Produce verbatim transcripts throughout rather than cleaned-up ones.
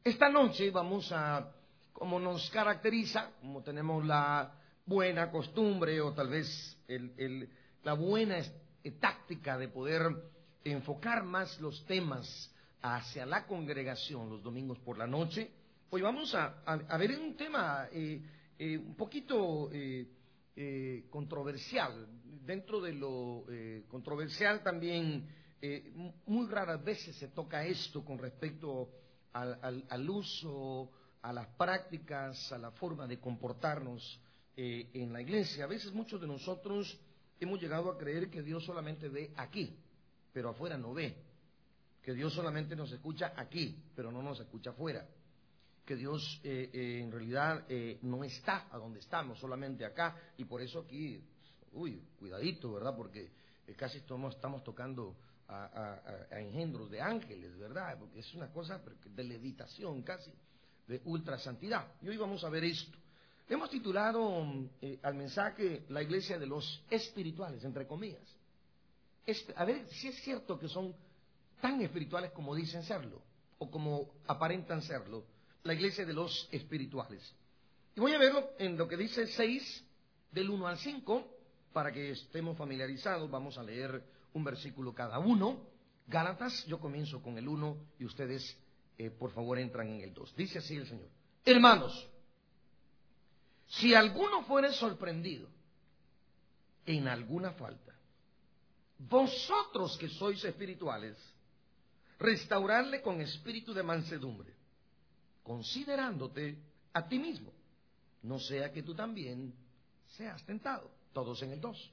Esta noche vamos a, como nos caracteriza, como tenemos la buena costumbre o tal vez el, el, la buena eh, táctica de poder enfocar más los temas hacia la congregación los domingos por la noche, hoy vamos a, a, a ver un tema eh, eh, un poquito eh, eh, controversial. Dentro de lo eh, controversial también, eh, muy raras veces se toca esto con respecto al, al, al uso, a las prácticas, a la forma de comportarnos eh, en la iglesia. A veces muchos de nosotros hemos llegado a creer que Dios solamente ve aquí, pero afuera no ve. Que Dios solamente nos escucha aquí, pero no nos escucha afuera. Que Dios eh, eh, en realidad eh, no está a donde estamos, solamente acá. Y por eso aquí, uy, cuidadito, ¿verdad? Porque eh, casi estamos, estamos tocando a, a, a engendros de ángeles, ¿verdad? Porque es una cosa de levitación casi, de ultra santidad. Y hoy vamos a ver esto. Hemos titulado eh, al mensaje La iglesia de los espirituales, entre comillas. Este, a ver si es cierto que son tan espirituales como dicen serlo, o como aparentan serlo, la iglesia de los espirituales. Y voy a verlo en lo que dice seis, del uno al cinco, para que estemos familiarizados. Vamos a leer un versículo cada uno. Gálatas, yo comienzo con el uno y ustedes, eh, por favor, entran en el dos. Dice así el Señor: hermanos, si alguno fuere sorprendido en alguna falta, vosotros que sois espirituales, restaurarle con espíritu de mansedumbre, considerándote a ti mismo, no sea que tú también seas tentado. Todos en el dos.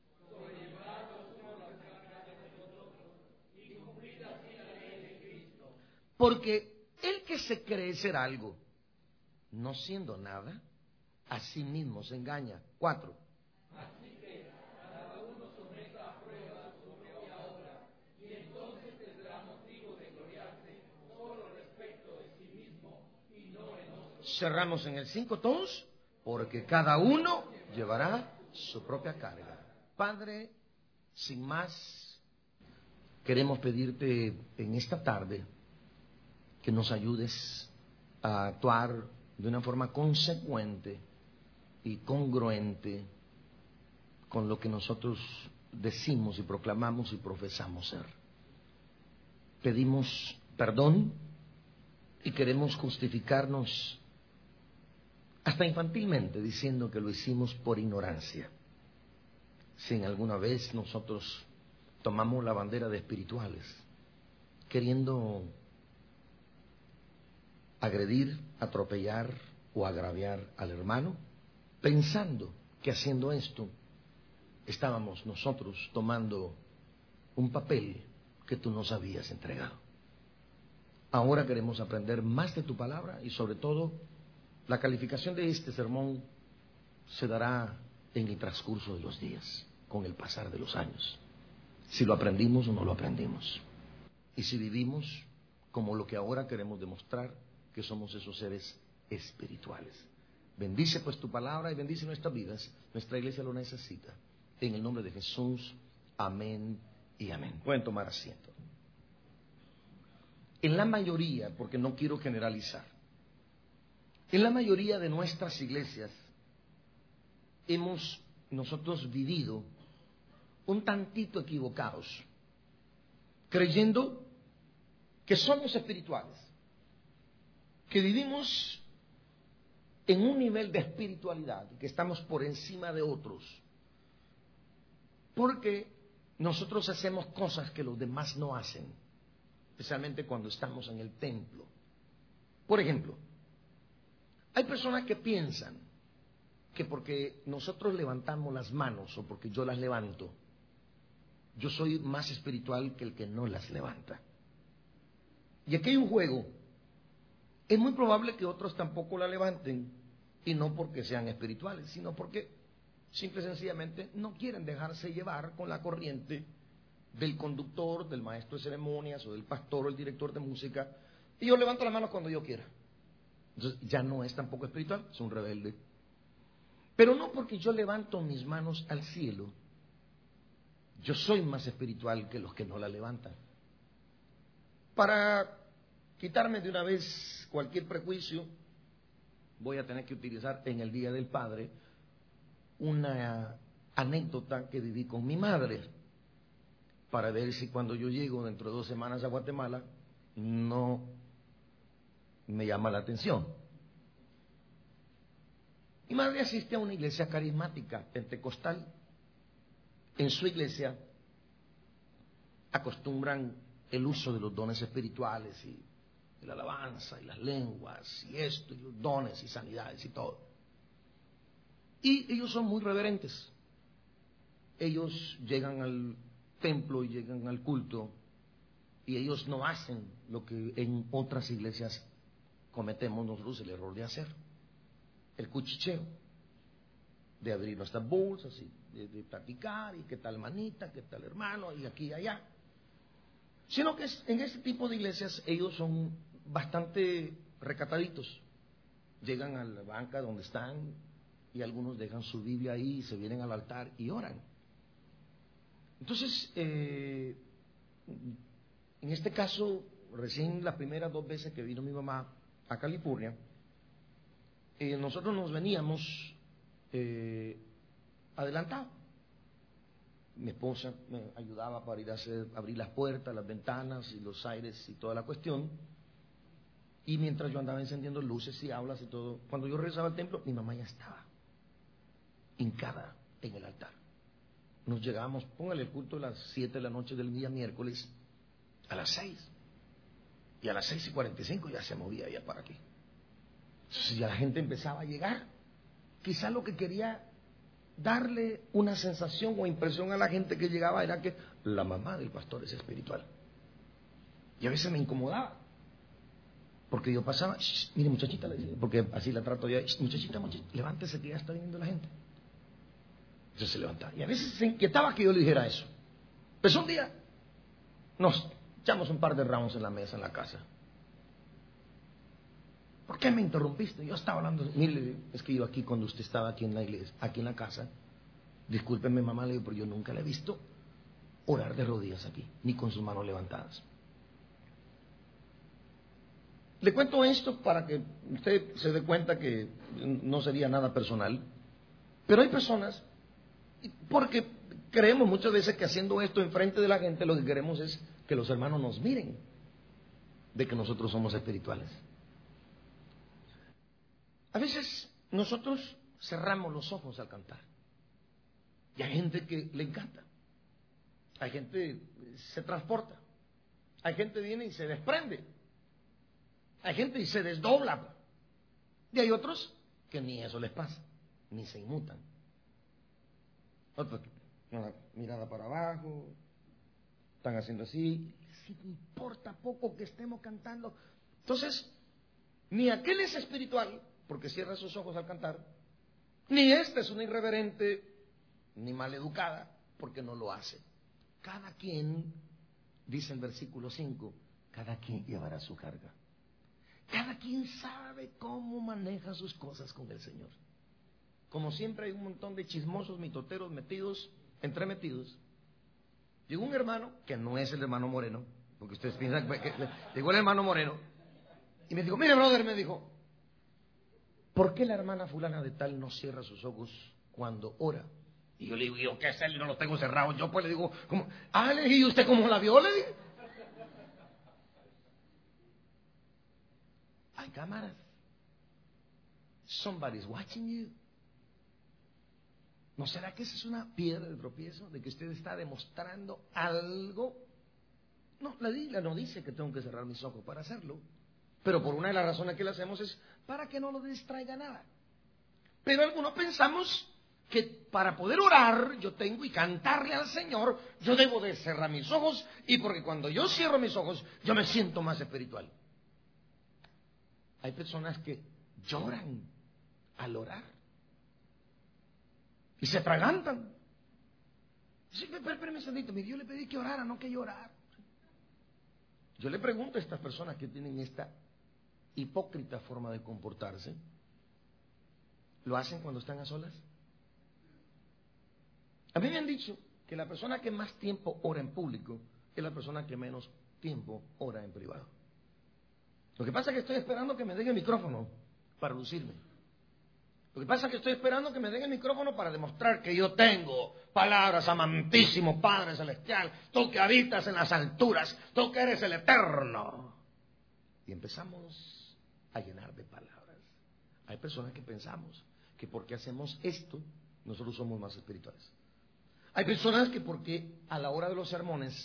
Porque el que se cree ser algo, no siendo nada, a sí mismo se engaña. Cuatro. Cerramos en el cinco todos, porque cada uno llevará su propia carga. Padre, sin más, queremos pedirte en esta tarde que nos ayudes a actuar de una forma consecuente y congruente con lo que nosotros decimos y proclamamos y profesamos ser. Pedimos perdón y queremos justificarnos hasta infantilmente, diciendo que lo hicimos por ignorancia. Si en alguna vez nosotros tomamos la bandera de espirituales, queriendo agredir, atropellar o agraviar al hermano, pensando que haciendo esto estábamos nosotros tomando un papel que tú nos habías entregado. Ahora queremos aprender más de tu palabra y sobre todo la calificación de este sermón se dará en el transcurso de los días, con el pasar de los años. Si lo aprendimos o no lo aprendimos. Y si vivimos como lo que ahora queremos demostrar, que somos esos seres espirituales. Bendice pues tu palabra y bendice nuestras vidas. Nuestra iglesia lo necesita. En el nombre de Jesús, amén y amén. Pueden tomar asiento. En la mayoría, porque no quiero generalizar, en la mayoría de nuestras iglesias hemos nosotros vivido un tantito equivocados, creyendo que somos espirituales, que vivimos en un nivel de espiritualidad, que estamos por encima de otros, porque nosotros hacemos cosas que los demás no hacen, especialmente cuando estamos en el templo. Por ejemplo, hay personas que piensan que porque nosotros levantamos las manos o porque yo las levanto, yo soy más espiritual que el que no las levanta. Y aquí hay un juego. Es muy probable que otros tampoco la levanten, y no porque sean espirituales, sino porque simple y sencillamente no quieren dejarse llevar con la corriente del conductor, del maestro de ceremonias o del pastor o el director de música. Y yo levanto las manos cuando yo quiera. Entonces ya no es tampoco espiritual, es un rebelde. Pero no porque yo levanto mis manos al cielo, yo soy más espiritual que los que no la levantan. Para quitarme de una vez cualquier prejuicio, voy a tener que utilizar en el Día del Padre una anécdota que viví con mi madre, para ver si cuando yo llego dentro de dos semanas a Guatemala no me llama la atención. Mi madre asiste a una iglesia carismática pentecostal. En su iglesia acostumbran el uso de los dones espirituales y la alabanza y las lenguas y esto y los dones y sanidades y todo. Y ellos son muy reverentes. Ellos llegan al templo y llegan al culto y ellos no hacen lo que en otras iglesias cometemos nosotros el error de hacer, el cuchicheo, de abrir nuestras bolsas y de, de platicar y qué tal manita, qué tal hermano y aquí y allá, sino que en este tipo de iglesias ellos son bastante recataditos. Llegan a la banca donde están y algunos dejan su Biblia ahí y se vienen al altar y oran. Entonces, eh, en este caso, recién las primeras dos veces que vino mi mamá a California, eh, nosotros nos veníamos eh, adelantados. Mi esposa me ayudaba para ir a hacer, abrir las puertas, las ventanas y los aires y toda la cuestión. Y mientras yo andaba encendiendo luces y aulas y todo, cuando yo regresaba al templo, mi mamá ya estaba hincada en el altar. Nos llegábamos, póngale el culto a las siete de la noche del día miércoles, a las seis. Y a las seis y cuarenta y cinco ya se movía ya para aquí. Entonces ya la gente empezaba a llegar. Quizá lo que quería darle una sensación o impresión a la gente que llegaba era que la mamá del pastor es espiritual. Y a veces me incomodaba. Porque yo pasaba, mire muchachita, porque así la trato yo, muchachita, muchachita, levántese que ya está viniendo la gente. Entonces se levantaba. Y a veces se inquietaba que yo le dijera eso. Pues un día nos echamos un par de rounds en la mesa en la casa. ¿Por qué me interrumpiste? Yo estaba hablando. Mire, es que yo aquí cuando usted estaba aquí en la iglesia, aquí en la casa, discúlpeme mamá, le digo, pero yo nunca le he visto orar de rodillas aquí, ni con sus manos levantadas. Le cuento esto para que usted se dé cuenta que no sería nada personal, pero hay personas, porque creemos muchas veces que haciendo esto enfrente de la gente lo que queremos es que los hermanos nos miren de que nosotros somos espirituales. A veces nosotros cerramos los ojos al cantar y hay gente que le encanta, hay gente que se transporta, hay gente que viene y se desprende, hay gente y se desdobla, y hay otros que ni eso les pasa, ni se inmutan. Otros, una mirada para abajo, están haciendo así, les importa poco que estemos cantando. Entonces, ni aquel es espiritual, porque cierra sus ojos al cantar, ni esta es una irreverente, ni maleducada, porque no lo hace. Cada quien, dice el versículo cinco, cada quien llevará su carga. Cada quien sabe cómo maneja sus cosas con el Señor. Como siempre hay un montón de chismosos, mitoteros metidos, entremetidos. Llegó un hermano, que no es el hermano Moreno, porque ustedes piensan que llegó el hermano Moreno, y me dijo, mire brother, me dijo, ¿por qué la hermana fulana de tal no cierra sus ojos cuando ora? Y yo le digo, ¿yo qué es él? No los tengo cerrados. Yo pues le digo, ¿cómo? Ah, le dije, ¿y usted cómo la vio? Le dije. Hay cámaras. Somebody's watching you. ¿No será que esa es una piedra de tropiezo? De que usted está demostrando algo. No, la Biblia no dice que tengo que cerrar mis ojos para hacerlo. Pero por una de las razones que lo hacemos es para que no nos distraiga nada. Pero algunos pensamos que para poder orar yo tengo y cantarle al Señor, yo debo de cerrar mis ojos, y porque cuando yo cierro mis ojos yo me siento más espiritual. Hay personas que lloran al orar y se atragantan. Sí, permítame, yo le pedí que orara, no que llorar. Yo le pregunto a estas personas que tienen esta hipócrita forma de comportarse, ¿lo hacen cuando están a solas? A mí me han dicho que la persona que más tiempo ora en público es la persona que menos tiempo ora en privado. Lo que pasa es que estoy esperando que me den el micrófono para lucirme. Lo que pasa es que estoy esperando que me den el micrófono para demostrar que yo tengo palabras, amantísimo Padre Celestial, tú que habitas en las alturas, tú que eres el Eterno. Y empezamos a llenar de palabras. Hay personas que pensamos que porque hacemos esto, nosotros somos más espirituales. Hay personas que porque a la hora de los sermones,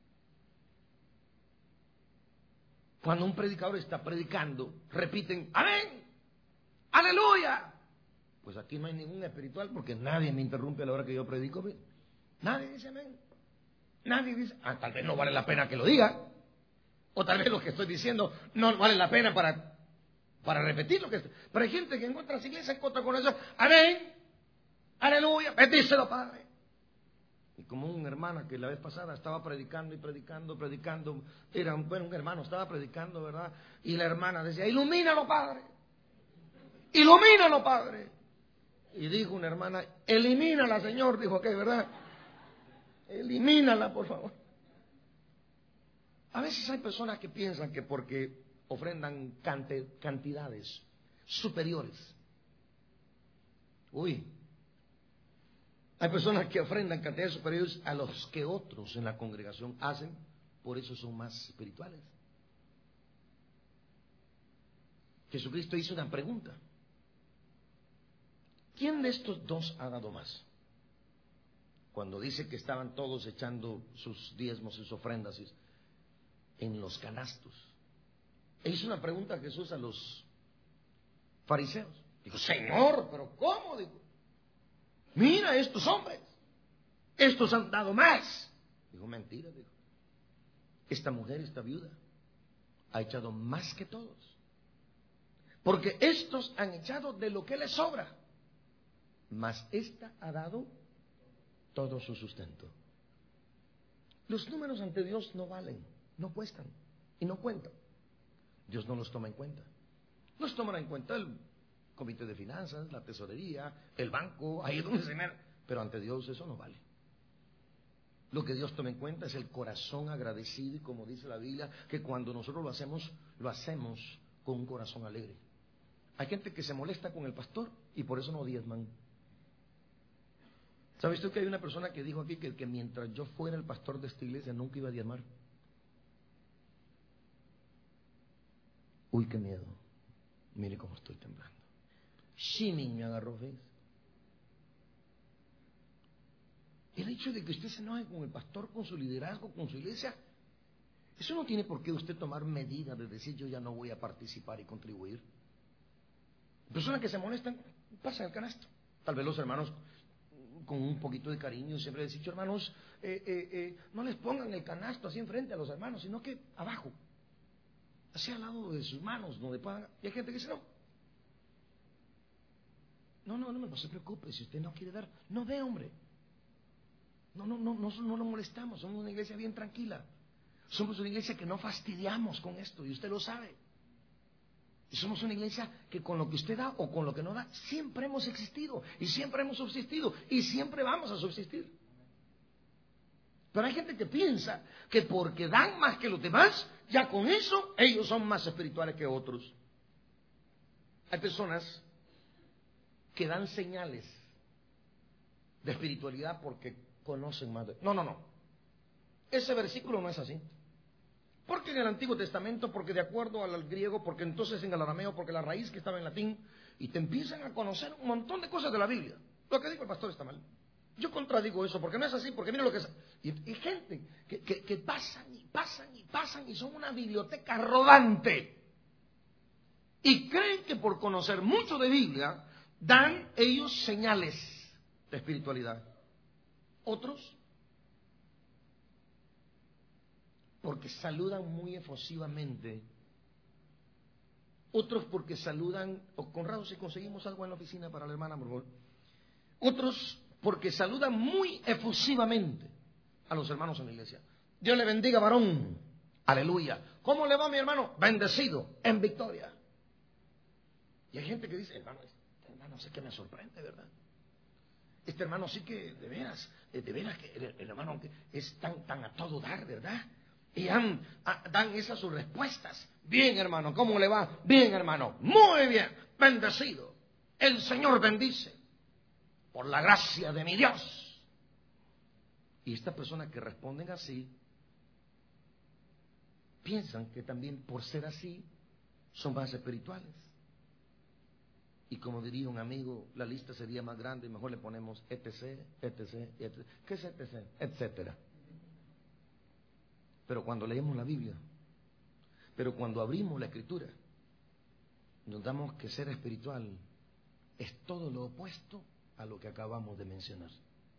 cuando un predicador está predicando, repiten, amén, aleluya. Pues aquí no hay ningún espiritual porque nadie me interrumpe a la hora que yo predico. Nadie dice amén. Nadie dice, ah, tal vez no vale la pena que lo diga. O tal vez lo que estoy diciendo no vale la pena para, para repetir lo que estoy. Pero hay gente que en otras iglesias encuentra con eso, amén, aleluya, bendícelo, Padre. Y como una hermana que la vez pasada estaba predicando y predicando, predicando, era un, bueno, un hermano, estaba predicando, ¿verdad? Y la hermana decía, ilumínalo, Padre, ilumínalo, Padre. Y dijo una hermana, elimínala, Señor, dijo aquel, ¿verdad? Elimínala, por favor. A veces hay personas que piensan que porque ofrendan cante, cantidades superiores. Uy. Hay personas que ofrendan cantidades superiores a los que otros en la congregación hacen, por eso son más espirituales. Jesucristo hizo una pregunta. ¿Quién de estos dos ha dado más? Cuando dice que estaban todos echando sus diezmos, sus ofrendas en los canastos. E hizo una pregunta a Jesús a los fariseos. Dijo, Señor, ¿pero cómo? Dijo, mira estos hombres, estos han dado más. Dijo, mentira, dijo. Esta mujer, esta viuda, ha echado más que todos. Porque estos han echado de lo que les sobra, mas esta ha dado todo su sustento. Los números ante Dios no valen, no cuestan y no cuentan. Dios no los toma en cuenta. Los tomará en cuenta el comité de finanzas, la tesorería, el banco, ahí es donde se me... Pero ante Dios eso no vale. Lo que Dios toma en cuenta es el corazón agradecido, y como dice la Biblia, que cuando nosotros lo hacemos, lo hacemos con un corazón alegre. Hay gente que se molesta con el pastor y por eso no diezman. ¿Sabes tú que hay una persona que dijo aquí que, que mientras yo fuera el pastor de esta iglesia nunca iba a diezmar? Uy, qué miedo. Mire cómo estoy temblando. Shimmy me agarró, ¿ves? El hecho de que usted se enoje con el pastor, con su liderazgo, con su iglesia, eso no tiene por qué usted tomar medidas de decir yo ya no voy a participar y contribuir. Personas que se molestan, pasan el canasto. Tal vez los hermanos con un poquito de cariño siempre les he dicho, hermanos, eh, eh, eh, no les pongan el canasto así enfrente a los hermanos, sino que abajo, así al lado de sus manos, donde puedan. Y hay gente que dice, no, no, no, no, no se preocupe, si usted no quiere dar, no dé, hombre. No, no, no, no, no nos molestamos, somos una iglesia bien tranquila. Somos una iglesia que no fastidiamos con esto, y usted lo sabe. Y somos una iglesia que con lo que usted da o con lo que no da, siempre hemos existido, y siempre hemos subsistido, y siempre vamos a subsistir. Pero hay gente que piensa que porque dan más que los demás, ya con eso ellos son más espirituales que otros. Hay personas que dan señales de espiritualidad porque conocen más de... No, no, no. Ese versículo no es así. Porque en el Antiguo Testamento, porque de acuerdo al griego, porque entonces en el arameo, porque la raíz que estaba en latín, y te empiezan a conocer un montón de cosas de la Biblia. Lo que dijo el pastor está mal. Yo contradigo eso, porque no es así, porque mira lo que es. Y, y gente que, que, que pasan y pasan y pasan y son una biblioteca rodante. Y creen que por conocer mucho de Biblia, dan ellos señales de espiritualidad. Otros, porque saludan muy efusivamente. Otros porque saludan, o Conrado, si conseguimos algo en la oficina para la hermana, por favor. Otros porque saludan muy efusivamente a los hermanos en la iglesia. Dios le bendiga, varón. Aleluya. ¿Cómo le va, mi hermano? Bendecido, en victoria. Y hay gente que dice, hermano, este hermano sé que me sorprende, ¿verdad? Este hermano sí que, de veras, de veras, que el, el hermano es tan, tan a todo dar, ¿verdad? Y dan, dan esas sus respuestas. Bien, hermano, ¿cómo le va? Bien, hermano, muy bien, bendecido. El Señor bendice por la gracia de mi Dios. Y estas personas que responden así, piensan que también por ser así, son más espirituales. Y como diría un amigo, la lista sería más grande y mejor le ponemos etc, etc, etc. ¿Qué es etc? Etcétera. Pero cuando leemos la Biblia, pero cuando abrimos la Escritura, nos damos que ser espiritual es todo lo opuesto a lo que acabamos de mencionar.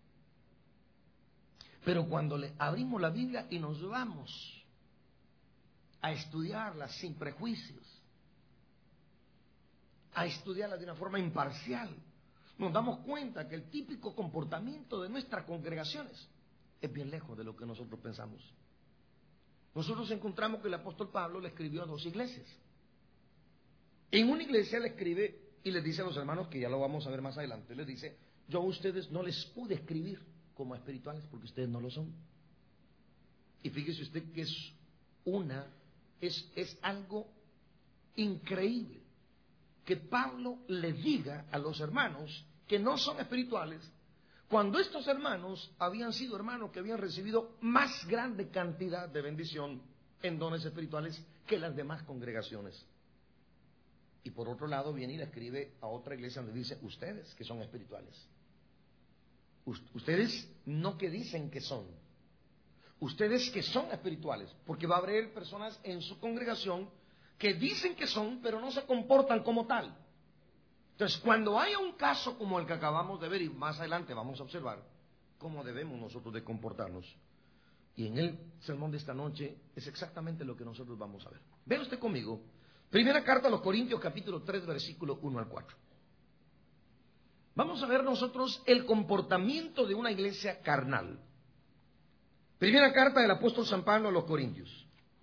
Pero cuando le abrimos la Biblia y nos vamos a estudiarla sin prejuicios, a estudiarla de una forma imparcial, nos damos cuenta que el típico comportamiento de nuestras congregaciones es bien lejos de lo que nosotros pensamos. Nosotros encontramos que el apóstol Pablo le escribió a dos iglesias. En una iglesia le escribe y les dice a los hermanos, que ya lo vamos a ver más adelante, les dice: yo a ustedes no les pude escribir como espirituales porque ustedes no lo son. Y fíjese usted que es una, es, es algo increíble que Pablo le diga a los hermanos que no son espirituales, cuando estos hermanos habían sido hermanos que habían recibido más grande cantidad de bendición en dones espirituales que las demás congregaciones. Y por otro lado viene y le escribe a otra iglesia donde dice: ustedes que son espirituales, ustedes no que dicen que son, ustedes que son espirituales, porque va a haber personas en su congregación que dicen que son, pero no se comportan como tal. Entonces, cuando haya un caso como el que acabamos de ver, y más adelante vamos a observar cómo debemos nosotros de comportarnos, y en el sermón de esta noche es exactamente lo que nosotros vamos a ver. Vea usted conmigo, primera carta a los Corintios, capítulo tres, versículo uno al cuatro. Vamos a ver nosotros el comportamiento de una iglesia carnal. Primera carta del apóstol San Pablo a los Corintios.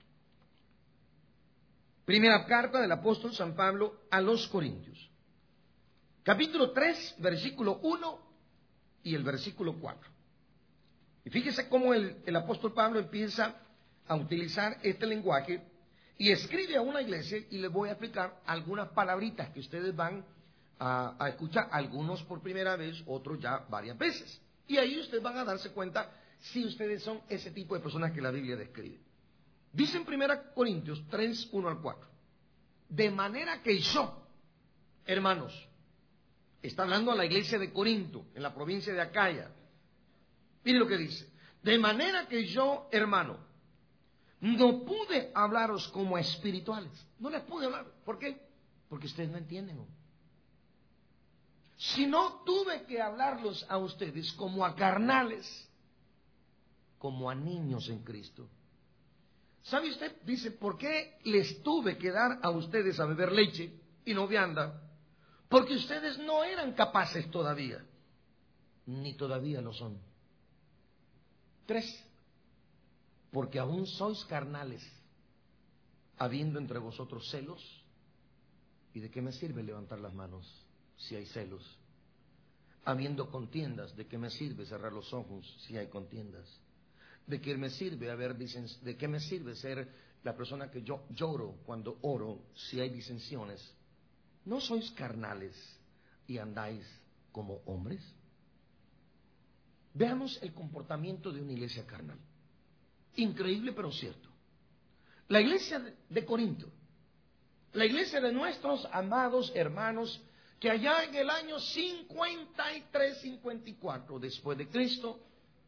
Primera carta del apóstol San Pablo a los Corintios. Capítulo tres, versículo uno y el versículo cuatro. Y fíjese cómo el, el apóstol Pablo empieza a utilizar este lenguaje y escribe a una iglesia, y les voy a explicar algunas palabritas que ustedes van a, a escuchar, algunos por primera vez, otros ya varias veces. Y ahí ustedes van a darse cuenta si ustedes son ese tipo de personas que la Biblia describe. Dice en primera Corintios tres, uno al cuatro. De manera que yo, hermanos, está hablando a la iglesia de Corinto, en la provincia de Acaya. Mire lo que dice: de manera que yo, hermano, no pude hablaros como espirituales. No les pude hablar. ¿Por qué? Porque ustedes no entienden. Sino tuve que hablarlos a ustedes como a carnales, como a niños en Cristo. ¿Sabe usted? Dice: ¿por qué les tuve que dar a ustedes a beber leche y no vianda? Porque ustedes no eran capaces todavía, ni todavía lo son. Tres, porque aún sois carnales, habiendo entre vosotros celos. ¿Y de qué me sirve levantar las manos si hay celos? Habiendo contiendas, ¿de qué me sirve cerrar los ojos si hay contiendas? ¿De qué me sirve haber dicen- de qué me sirve ser la persona que yo lloro cuando oro si hay disensiones? ¿No sois carnales y andáis como hombres? Veamos el comportamiento de una iglesia carnal. Increíble pero cierto. La iglesia de Corinto, la iglesia de nuestros amados hermanos, que allá en el año cincuenta y tres, cincuenta y cuatro después de Cristo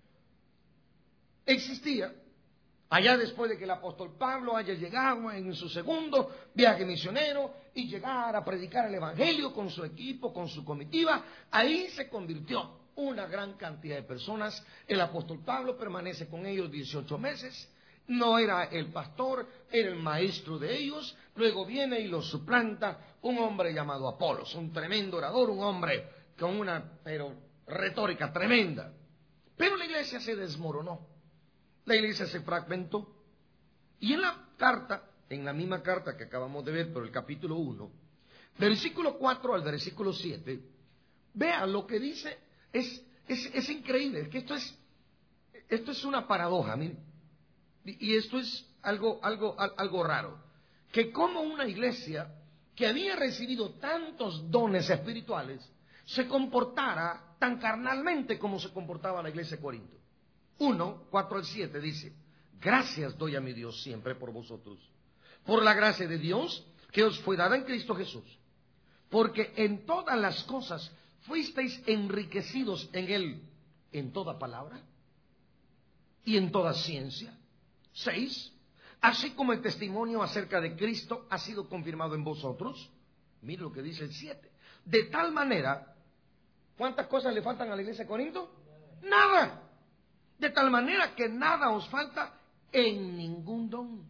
existía, allá después de que el apóstol Pablo haya llegado en su segundo viaje misionero y llegara a predicar el evangelio con su equipo, con su comitiva, ahí se convirtió una gran cantidad de personas. El apóstol Pablo permanece con ellos dieciocho meses. No era el pastor, era el maestro de ellos. Luego viene y los suplanta un hombre llamado Apolos, un tremendo orador, un hombre con una pero, retórica tremenda. Pero la iglesia se desmoronó, la iglesia se fragmentó. Y en la carta, en la misma carta que acabamos de ver, pero el capítulo uno, versículo cuatro al versículo siete, vean lo que dice, es, es, es increíble, es que esto es, esto es una paradoja, miren. Y esto es algo, algo, algo raro, que como una iglesia que había recibido tantos dones espirituales se comportara tan carnalmente como se comportaba la iglesia de Corinto. uno, cuatro al siete dice: gracias doy a mi Dios siempre por vosotros, por la gracia de Dios que os fue dada en Cristo Jesús, porque en todas las cosas fuisteis enriquecidos en Él, en toda palabra y en toda ciencia. Seis, así como el testimonio acerca de Cristo ha sido confirmado en vosotros. Mire lo que dice el siete. De tal manera, ¿cuántas cosas le faltan a la iglesia de Corinto? Nada. De tal manera que nada os falta en ningún don.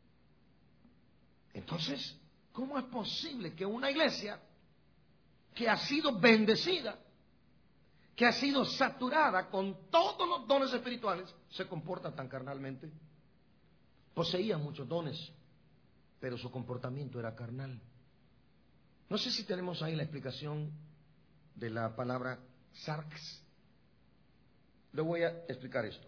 Entonces, ¿cómo es posible que una iglesia que ha sido bendecida, que ha sido saturada con todos los dones espirituales, se comporta tan carnalmente? Poseía muchos dones, pero su comportamiento era carnal. No sé si tenemos ahí la explicación de la palabra sarx. Le voy a explicar esto.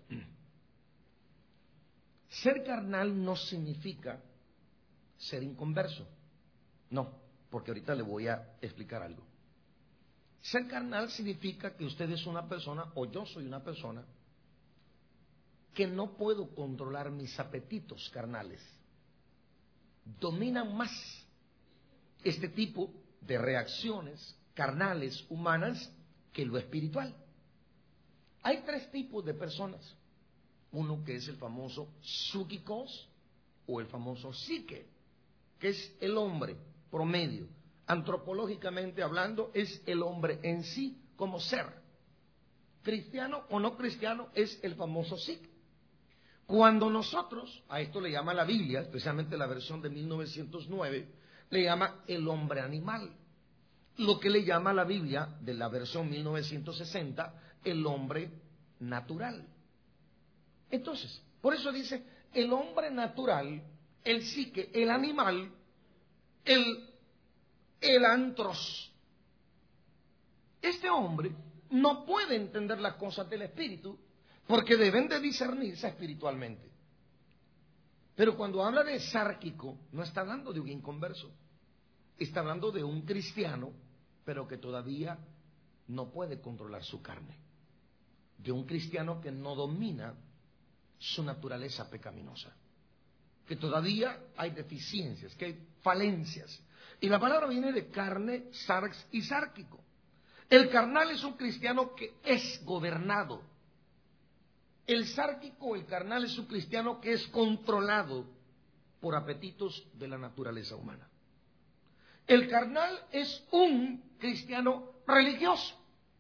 Ser carnal no significa ser inconverso. No, porque ahorita le voy a explicar algo. Ser carnal significa que usted es una persona, o yo soy una persona, que no puedo controlar mis apetitos carnales. Dominan más este tipo de reacciones carnales humanas que lo espiritual. Hay tres tipos de personas. Uno que es el famoso psíquicos o el famoso psique, que es el hombre promedio. Antropológicamente hablando, es el hombre en sí como ser. Cristiano o no cristiano es el famoso psique. Cuando nosotros, a esto le llama la Biblia, especialmente la versión de mil novecientos nueve, le llama el hombre animal. Lo que le llama la Biblia, de la versión mil novecientos sesenta, el hombre natural. Entonces, por eso dice, el hombre natural, el psique, el animal, el, el antros. Este hombre no puede entender las cosas del espíritu, porque deben de discernirse espiritualmente. Pero cuando habla de sárquico, no está hablando de un inconverso. Está hablando de un cristiano, pero que todavía no puede controlar su carne. De un cristiano que no domina su naturaleza pecaminosa. Que todavía hay deficiencias, que hay falencias. Y la palabra viene de carne, sarx y sárquico. El carnal es un cristiano que es gobernado. El sárquico, el carnal, es un cristiano que es controlado por apetitos de la naturaleza humana. El carnal es un cristiano religioso.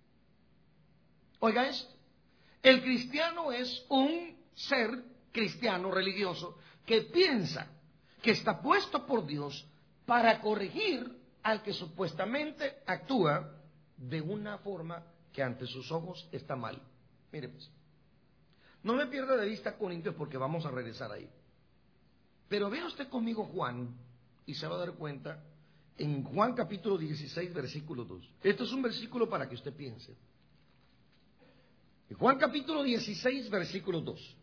Oiga esto. El cristiano es un ser cristiano religioso que piensa que está puesto por Dios para corregir al que supuestamente actúa de una forma que ante sus ojos está mal. Mire pues. No me pierda de vista Corintios porque vamos a regresar ahí. Pero vea usted conmigo Juan y se va a dar cuenta en Juan capítulo dieciséis versículo dos. Esto es un versículo para que usted piense. En Juan capítulo dieciséis versículo dos.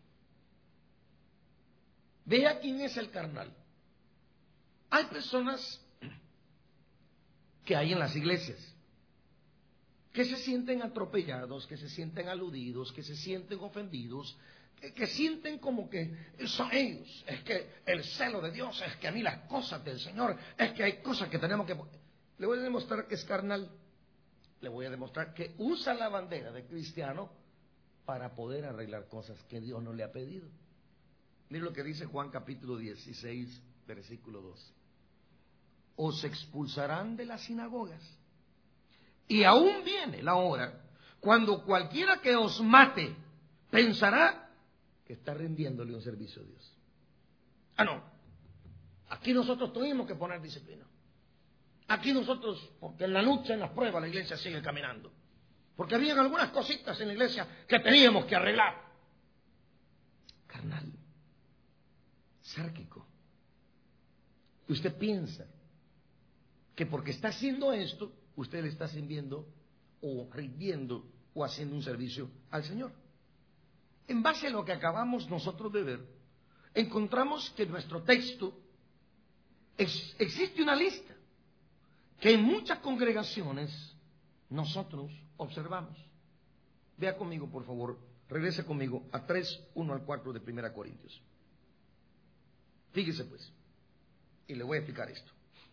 Vea quién es el carnal. Hay personas que hay en las iglesias que se sienten atropellados, que se sienten aludidos, que se sienten ofendidos, que, que sienten como que son ellos, es que el celo de Dios, es que a mí las cosas del Señor, es que hay cosas que tenemos que... Le voy a demostrar que es carnal, le voy a demostrar que usa la bandera de cristiano para poder arreglar cosas que Dios no le ha pedido. Mire lo que dice Juan capítulo dieciséis, versículo dos. Os expulsarán de las sinagogas. Y aún viene la hora cuando cualquiera que os mate pensará que está rindiéndole un servicio a Dios. Ah, no. Aquí nosotros tuvimos que poner disciplina. Aquí nosotros, porque en la lucha, en las pruebas, la iglesia sigue caminando. Porque habían algunas cositas en la iglesia que teníamos que arreglar. Carnal. Sárquico. Y usted piensa que porque está haciendo esto, usted le está sirviendo o rindiendo o haciendo un servicio al Señor. En base a lo que acabamos nosotros de ver, encontramos que en nuestro texto es, existe una lista que en muchas congregaciones nosotros observamos. Vea conmigo, por favor, regrese conmigo a tres, uno al cuatro de Primera Corintios. Fíjese pues, y le voy a explicar esto.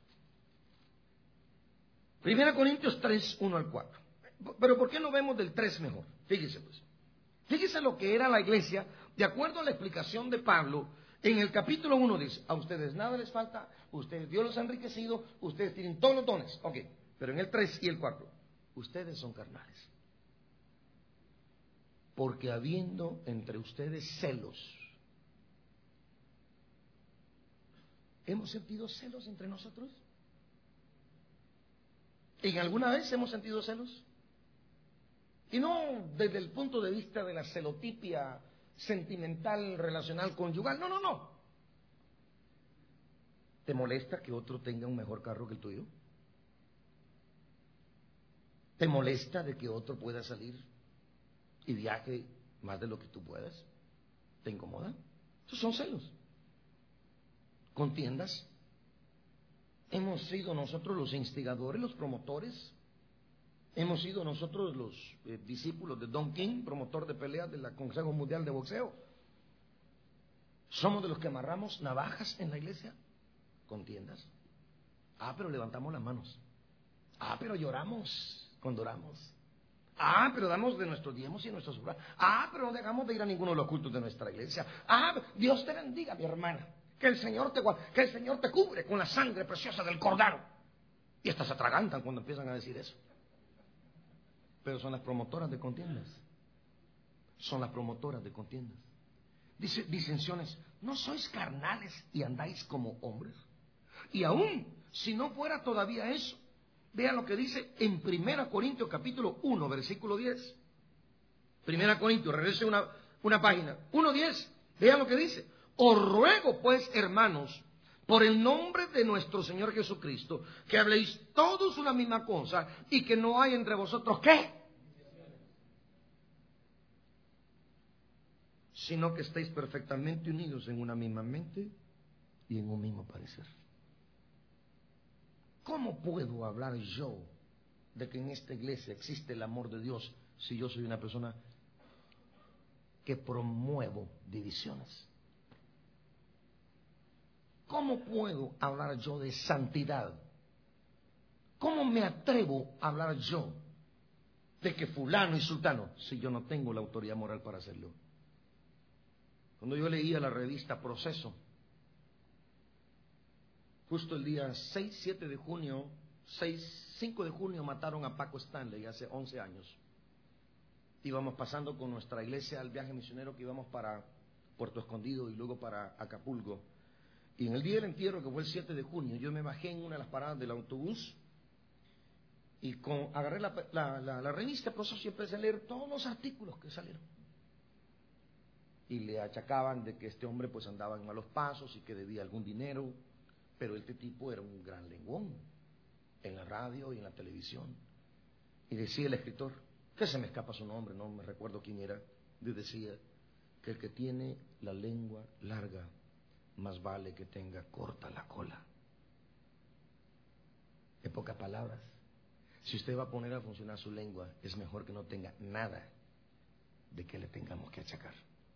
Primera Corintios tres, uno al cuatro. Pero ¿por qué no vemos del tres mejor? Fíjese pues. Fíjese lo que era la iglesia, de acuerdo a la explicación de Pablo. En el capítulo uno dice, a ustedes nada les falta, ustedes Dios los ha enriquecido, ustedes tienen todos los dones. Ok, pero en el tres y el cuatro, ustedes son carnales. Porque habiendo entre ustedes celos, ¿hemos sentido celos entre nosotros? ¿En alguna vez hemos sentido celos? Y no desde el punto de vista de la celotipia sentimental, relacional, conyugal. No, no, no. ¿Te molesta que otro tenga un mejor carro que el tuyo? ¿Te molesta de que otro pueda salir y viaje más de lo que tú puedas? ¿Te incomoda? Esos son celos. ¿Contiendas? ¿Hemos sido nosotros los instigadores, los promotores? ¿Hemos sido nosotros los eh, discípulos de Don King, promotor de peleas del Consejo Mundial de Boxeo? ¿Somos de los que amarramos navajas en la iglesia? ¿Contiendas? Ah, pero levantamos las manos. Ah, pero lloramos cuando oramos. Ah, pero damos de nuestros diezmos y nuestros ofrendas. Ah, pero no dejamos de ir a ninguno de los cultos de nuestra iglesia. Ah, Dios te bendiga, mi hermana. Que el Señor te que el Señor te cubre con la sangre preciosa del Cordero. Y estas se atragantan cuando empiezan a decir eso. Pero son las promotoras de contiendas. Son las promotoras de contiendas. Dice, disensiones, ¿no sois carnales y andáis como hombres? Y aún, si no fuera todavía eso, vea lo que dice en Primera Corintios capítulo uno, versículo diez. Primera Corintios, regrese una, una página. uno diez, vea lo que dice. Os ruego pues, hermanos, por el nombre de nuestro Señor Jesucristo, que habléis todos una misma cosa y que no hay entre vosotros, ¿qué? Sino que estéis perfectamente unidos en una misma mente y en un mismo parecer. ¿Cómo puedo hablar yo de que en esta iglesia existe el amor de Dios si yo soy una persona que promuevo divisiones? ¿Cómo puedo hablar yo de santidad? ¿Cómo me atrevo a hablar yo de que fulano y sultano si yo no tengo la autoridad moral para hacerlo? Cuando yo leía la revista Proceso, justo el día seis, siete de junio, seis, cinco de junio mataron a Paco Stanley hace once años. Íbamos pasando con nuestra iglesia al viaje misionero que íbamos para Puerto Escondido y luego para Acapulco. Y en el día del entierro, que fue el siete de junio, yo me bajé en una de las paradas del autobús y con, agarré la, la, la, la revista Proceso y empecé a leer todos los artículos que salieron. Y le achacaban de que este hombre pues andaba en malos pasos y que debía algún dinero, pero este tipo era un gran lenguón en la radio y en la televisión. Y decía el escritor, que se me escapa su nombre, no me recuerdo quién era, y decía que el que tiene la lengua larga, más vale que tenga corta la cola. En pocas palabras, si usted va a poner a funcionar su lengua, es mejor que no tenga nada de que le tengamos que achacar.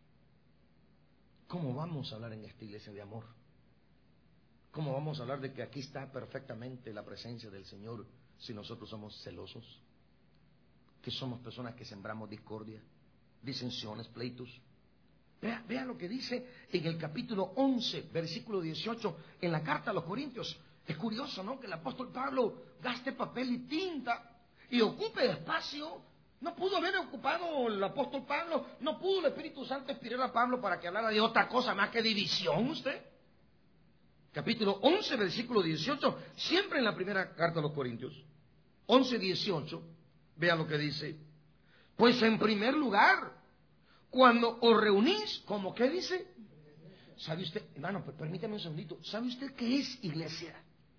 ¿Cómo vamos a hablar en esta iglesia de amor? ¿Cómo vamos a hablar de que aquí está perfectamente la presencia del Señor si nosotros somos celosos? Que somos personas que sembramos discordia, disensiones, pleitos. Vea, vea lo que dice en el capítulo once, versículo dieciocho, en la carta a los Corintios. Es curioso, ¿no? Que el apóstol Pablo gaste papel y tinta y ocupe espacio. No pudo haber ocupado el apóstol Pablo, no pudo el Espíritu Santo inspirar a Pablo para que hablara de otra cosa más que división, usted. Capítulo once, versículo dieciocho, siempre en la primera carta a los Corintios, once, dieciocho, vea lo que dice. Pues en primer lugar, cuando os reunís, ¿cómo qué dice? ¿Sabe usted, hermano, permítame un segundito, ¿sabe usted qué es iglesia?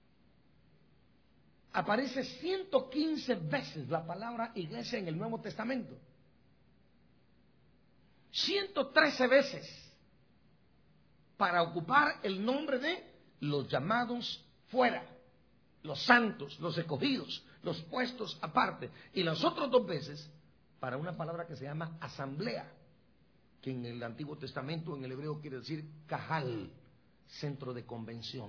Aparece ciento quince veces la palabra iglesia en el Nuevo Testamento. ciento trece veces para ocupar el nombre de los llamados fuera, los santos, los escogidos, los puestos aparte. Y las otras dos veces para una palabra que se llama asamblea, que en el Antiguo Testamento, en el hebreo, quiere decir cajal, centro de convención.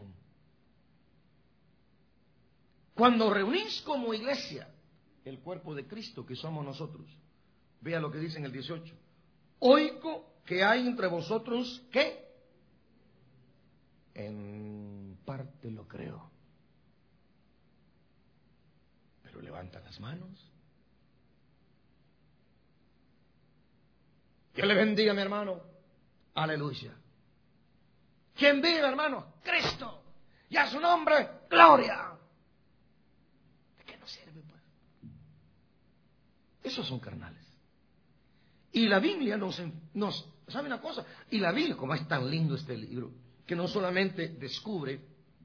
Cuando reunís como iglesia el cuerpo de Cristo, que somos nosotros, vea lo que dice en el dieciocho. Oigo que hay entre vosotros, ¿qué? En parte lo creo. Pero levanta las manos. Dios le bendiga, mi hermano. Aleluya. ¿Quién vive, hermano? Cristo. Y a su nombre, gloria. ¿De qué nos sirve, pues? Esos son carnales. Y la Biblia nos, nos, ¿sabe una cosa? Y la Biblia, como es tan lindo este libro, que no solamente descubre,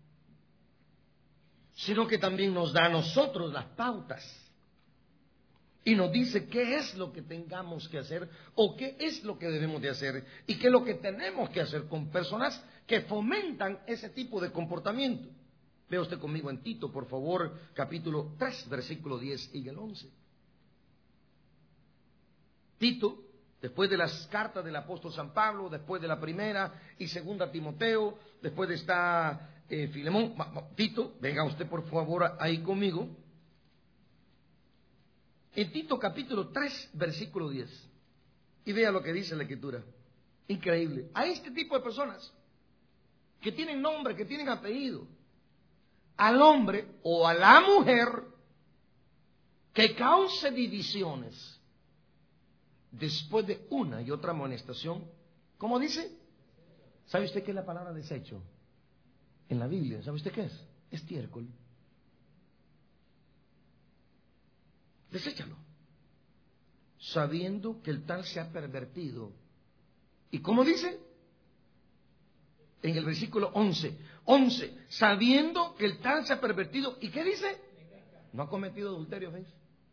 sino que también nos da a nosotros las pautas. Y nos dice qué es lo que tengamos que hacer o qué es lo que debemos de hacer y qué es lo que tenemos que hacer con personas que fomentan ese tipo de comportamiento. Vea usted conmigo en Tito, por favor, capítulo tres, versículo diez y el once. Tito, después de las cartas del apóstol San Pablo, después de la primera y segunda Timoteo, después de esta eh, Filemón, Tito, venga usted por favor ahí conmigo. En Tito capítulo tres, versículo diez. Y vea lo que dice la Escritura. Increíble. A este tipo de personas que tienen nombre, que tienen apellido, al hombre o a la mujer que cause divisiones después de una y otra amonestación, ¿cómo dice? ¿Sabe usted qué es la palabra desecho? En la Biblia, ¿sabe usted qué es? Estiércol. Deséchalo, sabiendo que el tal se ha pervertido. ¿Y cómo dice? En el versículo once, once, sabiendo que el tal se ha pervertido. ¿Y qué dice? No ha cometido adulterio, ¿ves?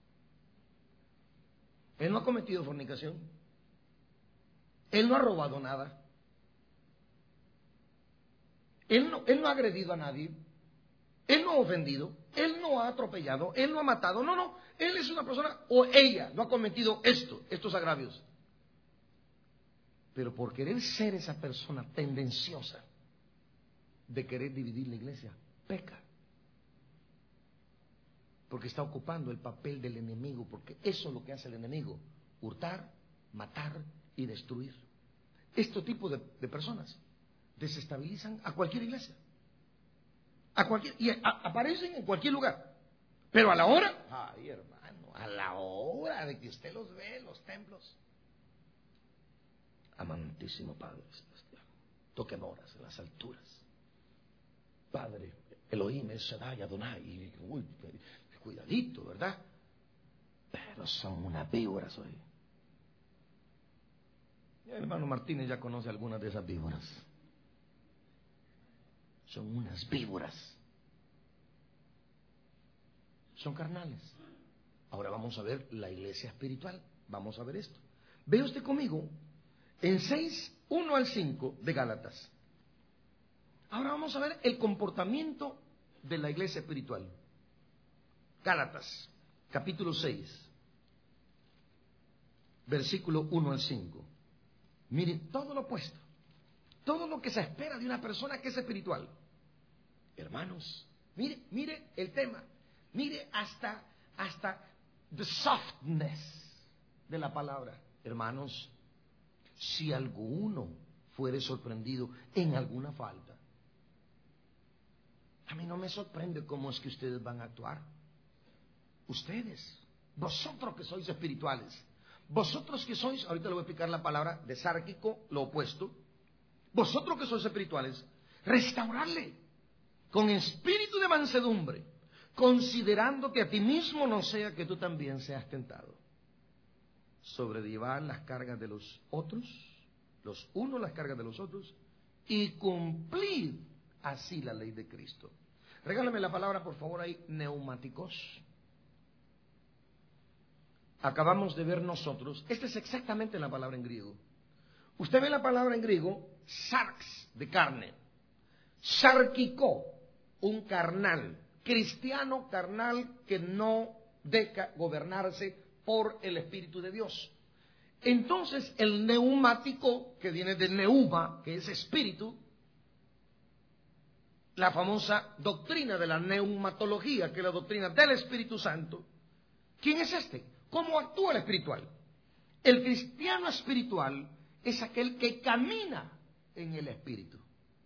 Él no ha cometido fornicación. Él no ha robado nada. Él no, él no ha agredido a nadie. Él no ha ofendido. Él no ha atropellado. Él no ha matado. No, no. Él es una persona, o ella, no ha cometido esto, estos agravios. Pero por querer ser esa persona tendenciosa de querer dividir la iglesia, peca. Porque está ocupando el papel del enemigo, porque eso es lo que hace el enemigo: hurtar, matar y destruir. Este tipo de, de personas desestabilizan a cualquier iglesia. A cualquier, y a, aparecen en cualquier lugar. Pero a la hora, ay hermano, a la hora de que usted los ve en los templos, amantísimo Padre Celestial, toque moras en las alturas, Padre Elohim, El Shaddai, Adonai, uy, cuidadito, ¿verdad? Pero son unas víboras hoy. El hermano Martínez ya conoce algunas de esas víboras. Son unas víboras. Son carnales. Ahora vamos a ver la iglesia espiritual. Vamos a ver esto. Ve usted conmigo en seis, uno al cinco de Gálatas. Ahora vamos a ver el comportamiento de la iglesia espiritual. Gálatas, capítulo seis, versículo uno al cinco. Miren todo lo opuesto. Todo lo que se espera de una persona que es espiritual. Hermanos, mire, mire el tema. Mire hasta, hasta the softness de la palabra. Hermanos, si alguno fuere sorprendido en alguna falta, a mí no me sorprende cómo es que ustedes van a actuar. Ustedes, vosotros que sois espirituales, vosotros que sois, ahorita le voy a explicar la palabra desárquico, lo opuesto. Vosotros que sois espirituales, restaurarle con espíritu de mansedumbre, considerando que a ti mismo no sea que tú también seas tentado. Sobrellevar las cargas de los otros, los unos las cargas de los otros, y cumplir así la ley de Cristo. Regálame la palabra, por favor, ahí, neumáticos. Acabamos de ver nosotros, esta es exactamente la palabra en griego. Usted ve la palabra en griego, sarx, de carne. Sarquicó, un carnal, cristiano carnal que no deja gobernarse por el Espíritu de Dios. Entonces el neumático, que viene del neuma, que es espíritu, la famosa doctrina de la neumatología, que es la doctrina del Espíritu Santo. ¿Quién es este? ¿Cómo actúa el espiritual? El cristiano espiritual es aquel que camina en el Espíritu.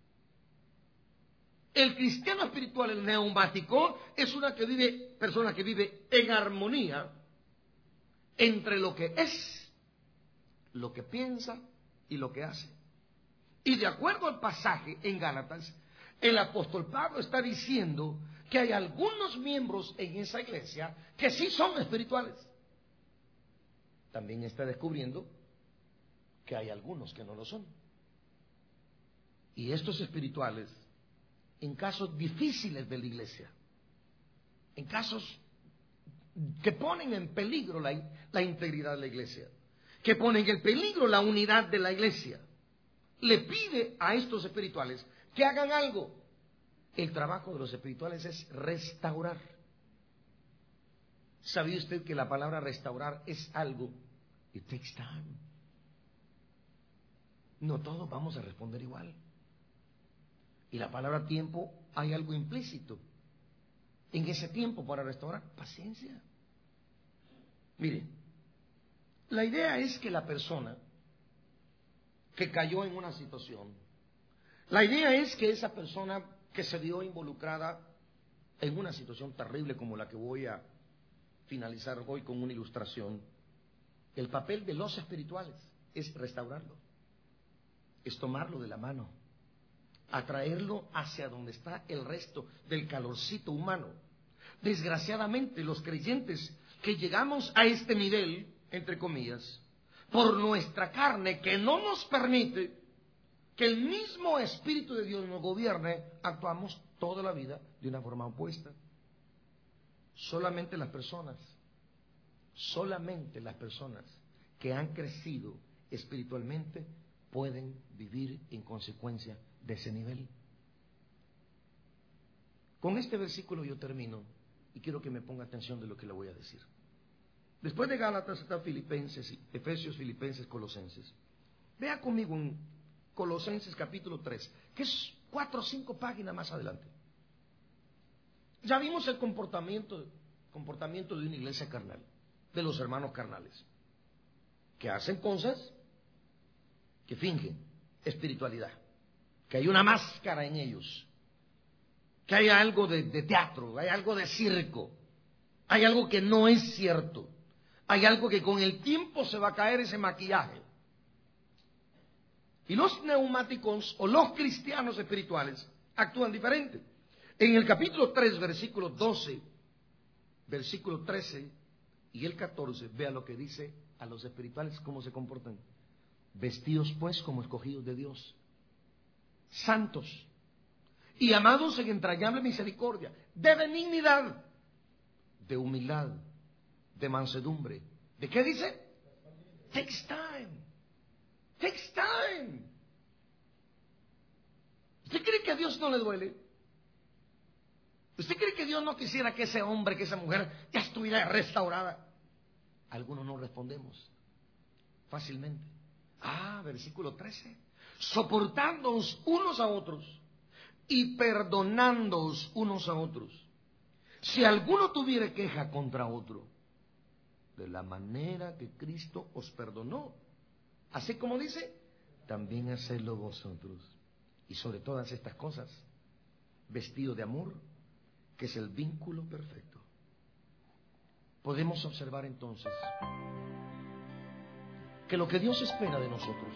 El cristiano espiritual, el neumático, es una que vive, persona que vive en armonía entre lo que es, lo que piensa y lo que hace. Y de acuerdo al pasaje en Gálatas, el apóstol Pablo está diciendo que hay algunos miembros en esa iglesia que sí son espirituales. También está descubriendo que hay algunos que no lo son. Y estos espirituales, en casos difíciles de la iglesia, en casos que ponen en peligro la, la integridad de la iglesia, que ponen en peligro la unidad de la iglesia, le pide a estos espirituales que hagan algo. El trabajo de los espirituales es restaurar. ¿Sabía usted que la palabra restaurar es algo? It takes time. No todos vamos a responder igual. Y la palabra tiempo, hay algo implícito en ese tiempo para restaurar. Paciencia. Mire, la idea es que la persona que cayó en una situación, la idea es que esa persona que se vio involucrada en una situación terrible como la que voy a finalizar hoy con una ilustración, el papel de los espirituales es restaurarlo, es tomarlo de la mano, atraerlo hacia donde está el resto del calorcito humano. Desgraciadamente, los creyentes que llegamos a este nivel, entre comillas, por nuestra carne que no nos permite que el mismo Espíritu de Dios nos gobierne, actuamos toda la vida de una forma opuesta. Solamente las personas, solamente las personas que han crecido espiritualmente pueden vivir en consecuencia de ese nivel. Con este versículo yo termino y quiero que me ponga atención de lo que le voy a decir. Después de Gálatas está Filipenses, Efesios, Filipenses, Colosenses. Vea conmigo en Colosenses capítulo tres, que es cuatro o cinco páginas más adelante. Ya vimos el comportamiento, comportamiento de una iglesia carnal, de los hermanos carnales, que hacen cosas que fingen espiritualidad, que hay una máscara en ellos, que hay algo de, de teatro, hay algo de circo, hay algo que no es cierto, hay algo que con el tiempo se va a caer ese maquillaje. Y los neumáticos o los cristianos espirituales actúan diferente. En el capítulo tres, versículo doce, versículo trece y el catorce, vea lo que dice a los espirituales, cómo se comportan. Vestidos pues como escogidos de Dios, santos y amados en entrañable misericordia, de benignidad, de humildad, de mansedumbre. ¿De qué dice? Takes time. Takes time. ¿Usted cree que a Dios no le duele? ¿Usted cree que Dios no quisiera que ese hombre, que esa mujer ya estuviera restaurada? Algunos no respondemos fácilmente. Ah, versículo trece. Soportándoos unos a otros y perdonándoos unos a otros. Si alguno tuviere queja contra otro, de la manera que Cristo os perdonó, así como dice, también hacedlo vosotros. Y sobre todas estas cosas, vestido de amor, que es el vínculo perfecto. Podemos observar entonces que lo que Dios espera de nosotros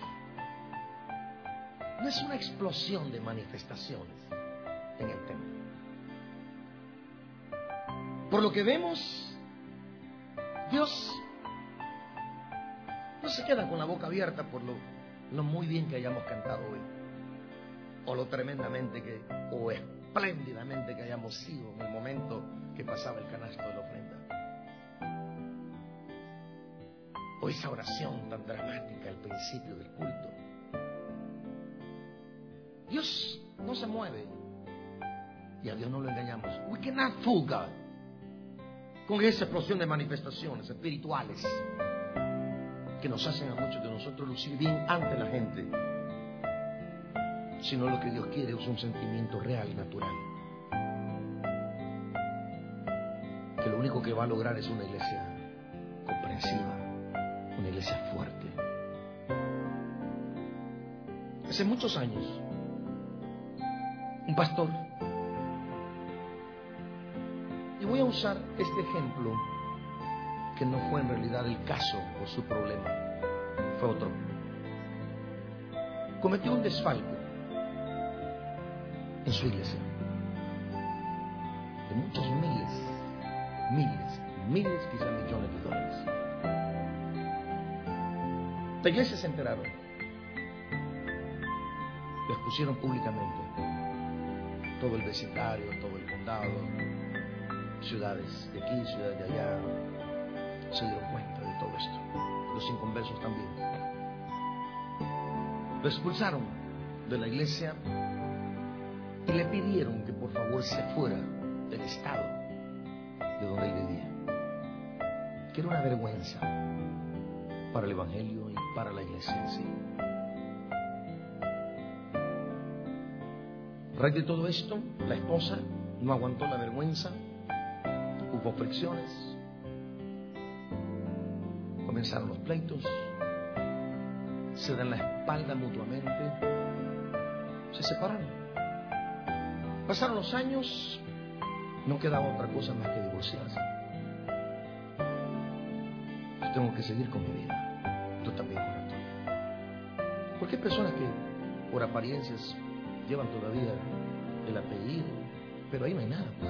no es una explosión de manifestaciones en el templo. Por lo que vemos, Dios no se queda con la boca abierta por lo, lo muy bien que hayamos cantado hoy, o lo tremendamente que, o espléndidamente que hayamos sido en el momento que pasaba el canasto de la ofrenda, o esa oración tan dramática al principio del culto. Dios no se mueve. Y a Dios no lo engañamos. We cannot fool God. Con esa explosión de manifestaciones espirituales que nos hacen a muchos de nosotros lucir bien ante la gente. Sino lo que Dios quiere es un sentimiento real y natural. Que lo único que va a lograr es una iglesia comprensiva, una iglesia fuerte. Hace muchos años, un pastor, y voy a usar este ejemplo, que no fue en realidad el caso o su problema, fue otro, cometió un desfalco en su iglesia de muchos miles, miles, miles, quizá millones de dólares. La iglesia se enteraron, lo expusieron públicamente, todo el vecindario, todo el condado, ciudades de aquí, ciudades de allá, se dieron cuenta de todo esto. Los inconversos también. Lo expulsaron de la iglesia y le pidieron que por favor se fuera del estado de donde él vivía, que era una vergüenza para el evangelio y para la iglesia en sí. A raíz de todo esto, la esposa no aguantó la vergüenza, hubo fricciones, comenzaron los pleitos, se dan la espalda mutuamente, se separaron. Pasaron los años, no quedaba otra cosa más que divorciarse. Yo tengo que seguir con mi vida, tú también con la tuya. Porque hay personas que por apariencias llevan todavía el apellido, pero ahí no hay nada, pues.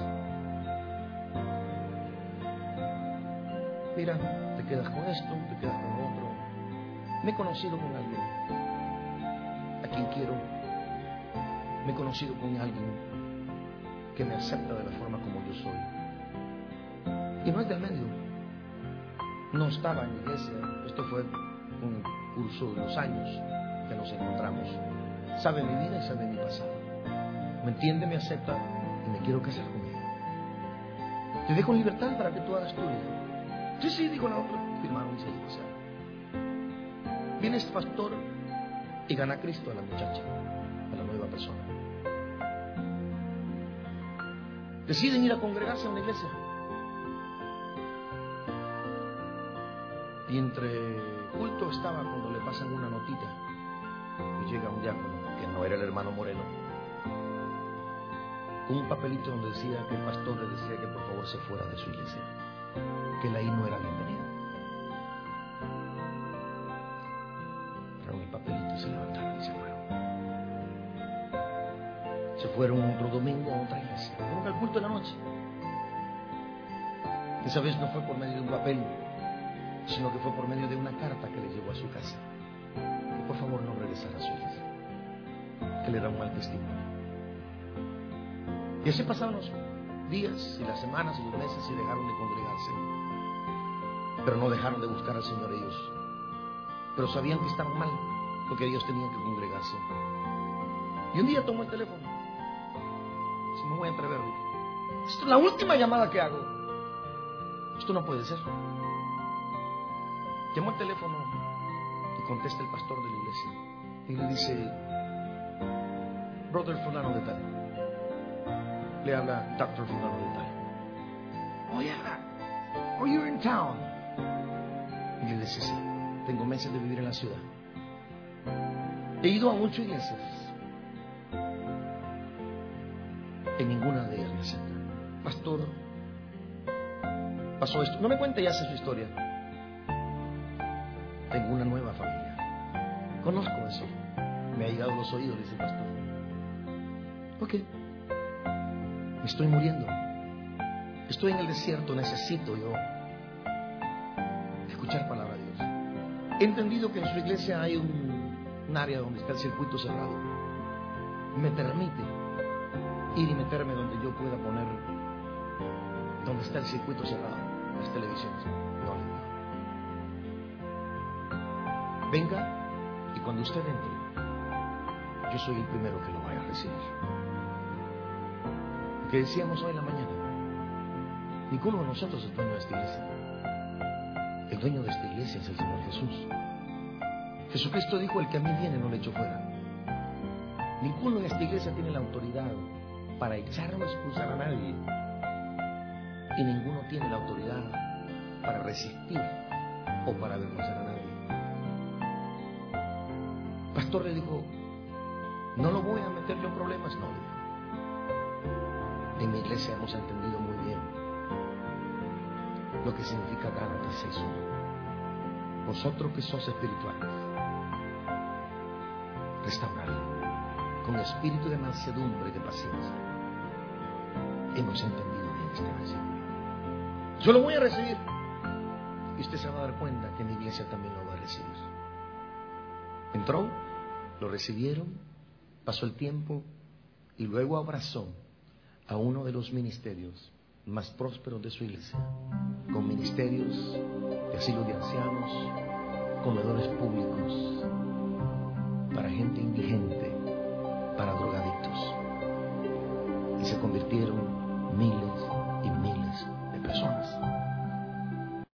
Mira, te quedas con esto, te quedas con lo otro. Me he conocido con alguien a quien quiero. Me he conocido con alguien que me acepta de la forma como yo soy. Y no es del medio. No estaba en la iglesia. Esto fue un curso de los años que nos encontramos. Sabe mi vida y sabe mi pasado. Me entiende, me acepta y me quiero casar con ella. Te dejo libertad para que tú hagas tu vida. Sí, sí, dijo la otra. Firmaron y se divorciaron. Viene este pastor y gana a Cristo a la muchacha, a la nueva persona. Deciden ir a congregarse a una iglesia. Y entre culto estaba cuando le pasan una notita y llega un diácono, que no era el hermano Moreno, con un papelito donde decía que el pastor le decía que por favor se fuera de su iglesia, que él ahí no era bienvenido. Trajeron el papelito y se levantaron y se fueron. Se fueron otro domingo a otra iglesia, fueron al culto de la noche. Esa vez no fue por medio de un papel, sino que fue por medio de una carta que le llegó a su casa, que por favor no regresara a su iglesia, que le da un mal testimonio. Y así pasaron los días y las semanas y los meses y dejaron de congregarse, pero no dejaron de buscar al Señor ellos, pero sabían que estaban mal, porque ellos tenían que congregarse. Y un día tomó el teléfono, si me voy a atrever, esto es la última llamada que hago, esto no puede ser. Llamó el teléfono y contesta el pastor de la iglesia y le dice: Brother fulano de tal. Le habla Doctor fulano de tal. Oh yeah, oh you're in town. Y le dice: sí, tengo meses de vivir en la ciudad. He ido a muchas iglesias. En ninguna de ellas me aceptan. Pastor, pasó esto. No me cuente ya su historia. Tengo una nueva familia. Conozco eso. Me ha llegado a los oídos, dice el pastor. Ok. Me estoy muriendo. Estoy en el desierto. Necesito yo escuchar palabra de Dios. He entendido que en su iglesia hay un, un área donde está el circuito cerrado. Me permite ir y meterme donde yo pueda poner donde está el circuito cerrado, las televisiones. No le digo. Venga, y cuando usted entre, yo soy el primero que lo vaya a recibir. Lo que decíamos hoy en la mañana, ninguno de nosotros es dueño de esta iglesia. El dueño de esta iglesia es el Señor Jesús. Jesucristo dijo: el que a mí viene no le echo fuera. Ninguno en esta iglesia tiene la autoridad para echar o expulsar a nadie, y ninguno tiene la autoridad para resistir o para avergonzar a nadie. El pastor le dijo: no lo voy a meterle en problemas. No, le dijo. En mi iglesia hemos entendido muy bien lo que significa Gálatas seis uno. Vosotros que sois espirituales, restaurad con espíritu de mansedumbre y de paciencia. Hemos entendido bien este versículo. Yo lo voy a recibir, y usted se va a dar cuenta que mi iglesia también lo va a recibir. Entró, lo recibieron, pasó el tiempo y luego abrazó a uno de los ministerios más prósperos de su iglesia, con ministerios de asilo de ancianos, comedores públicos para gente indigente, para drogadictos, y se convirtieron miles y miles de personas.